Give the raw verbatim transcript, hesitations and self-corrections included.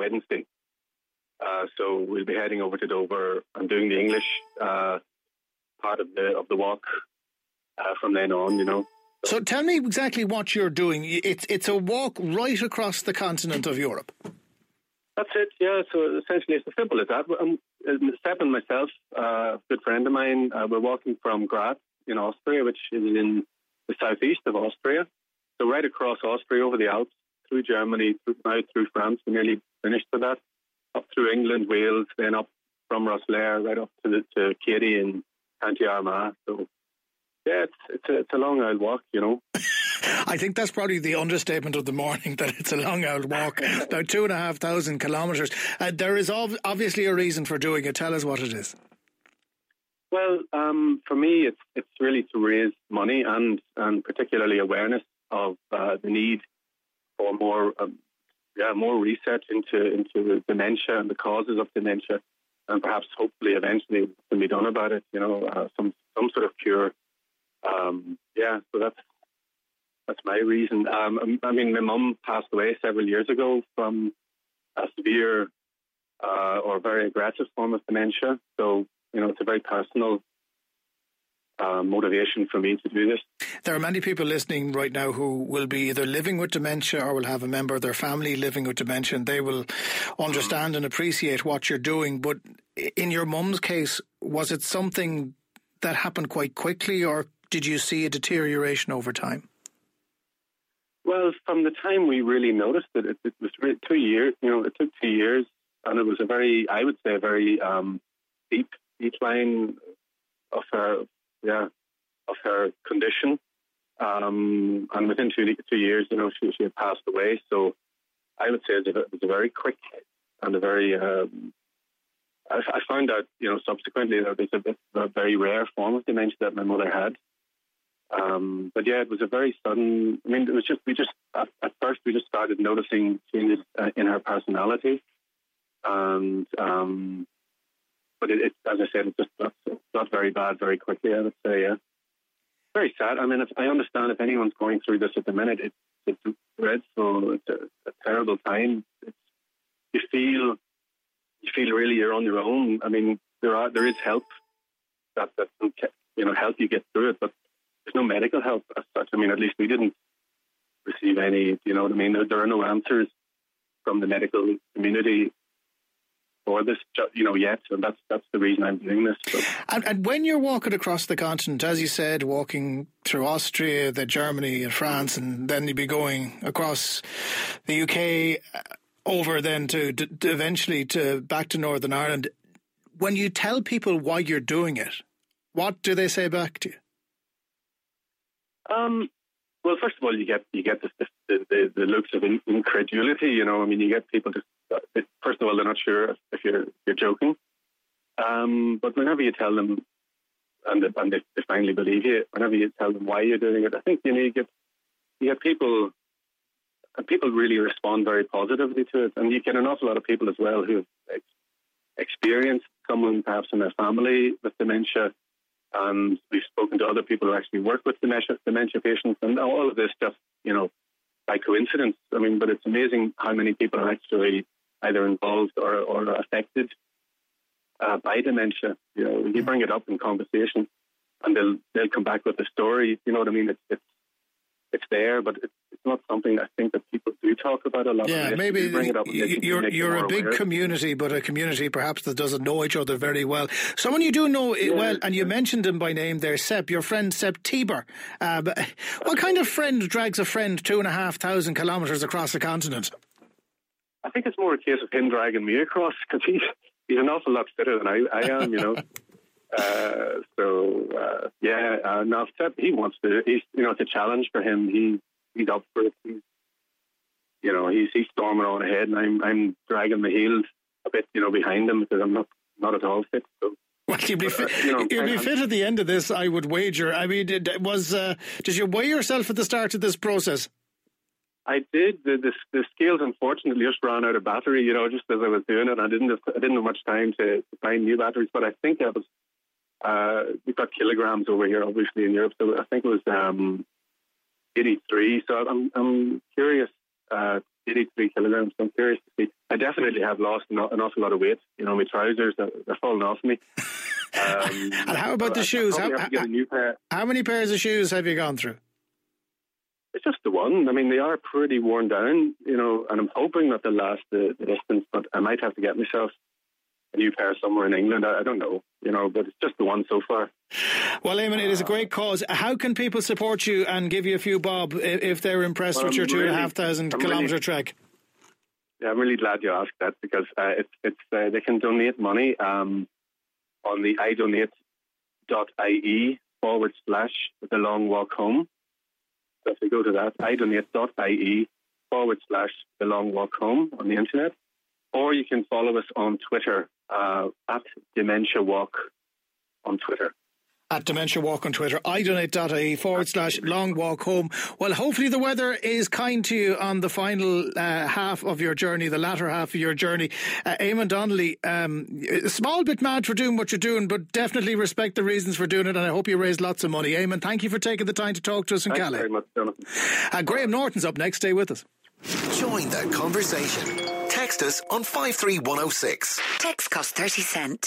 Wednesday. Uh, so we'll be heading over to Dover and doing the English uh, part of the of the walk uh, from then on, you know. So tell me exactly what you're doing. It's it's a walk right across the continent of Europe. That's it, yeah. So essentially it's as simple as that. Um, Sepp and myself, uh, a good friend of mine, uh, we're walking from Graz in Austria, which is in the southeast of Austria. So right across Austria, over the Alps, through Germany, through, now through France. We're nearly finished with that. Up through England, Wales, then up from Rosslare, right up to, the, to Katy and County Armagh. So yeah, it's, it's, a, it's a long old walk, you know. I think that's probably the understatement of the morning, that it's a long old walk, about two and a half thousand kilometres. Uh, there is ov- obviously a reason for doing it. Tell us what it is. Well, um, for me, it's it's really to raise money and and particularly awareness of uh, the need for more um, yeah more research into into dementia and the causes of dementia, and perhaps hopefully eventually what can be done about it. You know, uh, some some sort of cure. Um, yeah, so that's. That's my reason. Um, I mean, my mum passed away several years ago from a severe uh, or very aggressive form of dementia. So, you know, it's a very personal uh, motivation for me to do this. There are many people listening right now who will be either living with dementia or will have a member of their family living with dementia, and they will understand and appreciate what you're doing. But in your mum's case, was it something that happened quite quickly, or did you see a deterioration over time? Well, from the time we really noticed it, it, it was really two years. You know, it took two years, and it was a very, I would say, a very um, deep decline of her, yeah, of her condition. Um, and within two two years, you know, she she had passed away. So I would say it was a very quick and a very. Um, I, I found out, you know, subsequently that it's a, bit, a very rare form of dementia that my mother had. Um, but yeah, it was a very sudden. I mean, it was just we just at, at first we just started noticing changes uh, in her personality, and um, but it, it, as I said, it just got, it got very bad very quickly. I would say, yeah, very sad. I mean, if, I understand if anyone's going through this at the minute, it's it's dreadful. It's a, a terrible time. It's, you feel you feel really you're on your own. I mean, there are there is help that that can, you know help you get through it, but there's no medical help as such. I mean, at least we didn't receive any, you know what I mean? There, there are no answers from the medical community for this, you know, yet. And that's that's the reason I'm doing this. So. And, and when you're walking across the continent, as you said, walking through Austria, then Germany and France, and then you'd be going across the U K over then to, to, to eventually to back to Northern Ireland. When you tell people why you're doing it, what do they say back to you? Um, well, first of all, you get you get the the, the, the looks of incredulity. You know, I mean, you get people just first of all, they're not sure if you're you're joking. Um, but whenever you tell them, and they, and they, they finally believe you, whenever you tell them why you're doing it, I think you know you get you get people, and people really respond very positively to it, and you get an awful lot of people as well who have experienced someone perhaps in their family with dementia. And we've spoken to other people who actually work with dementia, dementia patients, and all of this stuff, you know, by coincidence. I mean, but it's amazing how many people are actually either involved or, or affected uh, by dementia. You know, you bring it up in conversation, and they'll they'll come back with a story. You know what I mean? It's it's it's there, but it's, it's not something I think that people do talk about a lot. Yeah, maybe bring it up you're you're a big aware. community, but a community perhaps that doesn't know each other very well. Someone you do know yeah. well, and you mentioned him by name there, Sepp, your friend Sepp Tiber. Uh, what kind of friend drags a friend two and a half thousand kilometres across the continent? I think it's more a case of him dragging me across, because he's, he's an awful lot fitter than I, I am, you know. Uh, so uh, yeah, uh, now Sepp, he wants to. He's, you know, it's a challenge for him. He he's up for it. He's, you know, he's he's storming on ahead, and I'm I'm dragging my heels a bit, you know, behind him, because I'm not not at all fit. So. Well, you'll be fit. You know, you'll be fit at the end of this, I would wager. I mean, did, was uh, did you weigh yourself at the start of this process? I did. The, the the scales unfortunately just ran out of battery. You know, just as I was doing it, I didn't have, I didn't have much time to, to find new batteries. But I think I was. Uh, we've got kilograms over here, obviously in Europe. So I think it was um, eighty-three. So I'm I'm curious uh, eighty-three kilograms. So I'm curious to see. I definitely have lost an awful lot of weight. You know, my trousers, they're, they're falling off me. Um, and how about the I, shoes? I how, have to get a new pair. How many pairs of shoes have you gone through? It's just the one. I mean, they are pretty worn down, you know, and I'm hoping that they'll last the, the distance, but I might have to get myself a new pair somewhere in England. I, I don't know, you know, but it's just the one so far. Well, Eamon, it is a great cause. How can people support you and give you a few bob if they're impressed well, with your two really, and a half thousand I'm kilometre really, trek? Yeah, I'm really glad you asked that because uh, it's it's uh, they can donate money um, on the idonate dot I E forward slash the long walk home. So if you go to that, idonate dot I E forward slash the long walk home on the internet, or you can follow us on Twitter uh, at Dementia Walk on Twitter. At Dementia Walk on Twitter, idonate dot I E forward slash long walk home. Well, hopefully the weather is kind to you on the final uh, half of your journey, the latter half of your journey. Uh, Eamon Donnelly, um, a small bit mad for doing what you're doing, but definitely respect the reasons for doing it, and I hope you raise lots of money. Eamon, thank you for taking the time to talk to us in Calais. Thanks very much, Jonathan. Uh, Graham Norton's up next. Stay with us. Join the conversation. Text us on five three one oh six. Text costs thirty cents.